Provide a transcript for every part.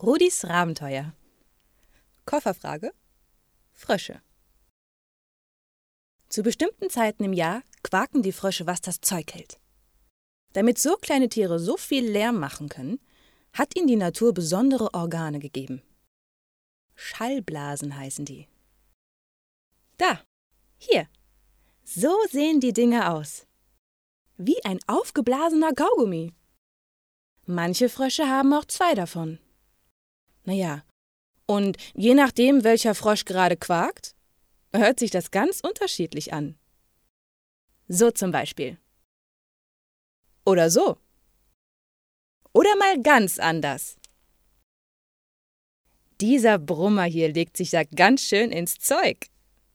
Rudis Rabenteuer. Kofferfrage: Frösche. Zu bestimmten Zeiten im Jahr quaken die Frösche, was das Zeug hält. Damit so kleine Tiere so viel Lärm machen können, hat ihnen die Natur besondere Organe gegeben. Schallblasen heißen die. Da, hier, so sehen die Dinge aus. Wie ein aufgeblasener Kaugummi. Manche Frösche haben auch 2 davon. Naja, und je nachdem, welcher Frosch gerade quakt, hört sich das ganz unterschiedlich an. So zum Beispiel. Oder so. Oder mal ganz anders. Dieser Brummer hier legt sich ja ganz schön ins Zeug.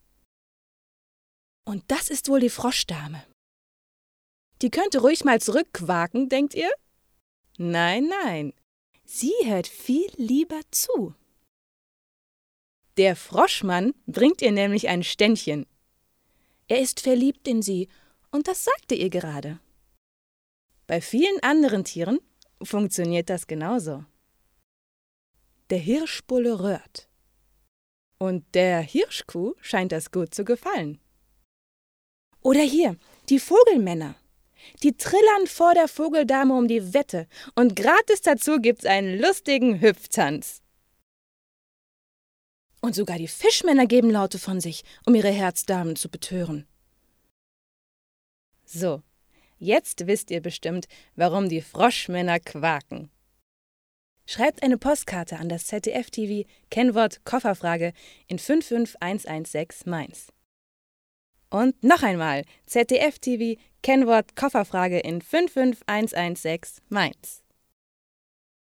Und das ist wohl die Froschdame. Die könnte ruhig mal zurückquaken, denkt ihr? Nein, nein. Sie hört viel lieber zu. Der Froschmann bringt ihr nämlich ein Ständchen. Er ist verliebt in sie und das sagte ihr gerade. Bei vielen anderen Tieren funktioniert das genauso. Der Hirschbulle röhrt. Und der Hirschkuh scheint das gut zu gefallen. Oder hier, die Vogelmänner. Die trillern vor der Vogeldame um die Wette und gratis dazu gibt's einen lustigen Hüpftanz. Und sogar die Fischmänner geben Laute von sich, um ihre Herzdamen zu betören. So, jetzt wisst ihr bestimmt, warum die Froschmänner quaken. Schreibt eine Postkarte an das ZDF-TV Kennwort Kofferfrage in 55116 Mainz. Und noch einmal ZDF-TV Kennwort Kofferfrage in 55116 Mainz.